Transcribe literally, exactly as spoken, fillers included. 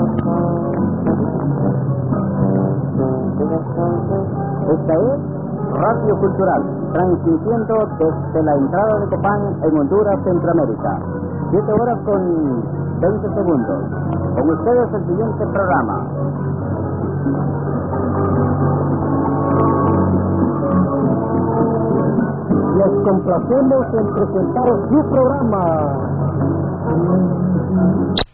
Esta es Radio Cultural, transmitiendo desde la entrada de Copán en Honduras, Centroamérica. Siete horas con veinte segundos. Con ustedes el siguiente programa. Les complacemos en presentar su programa.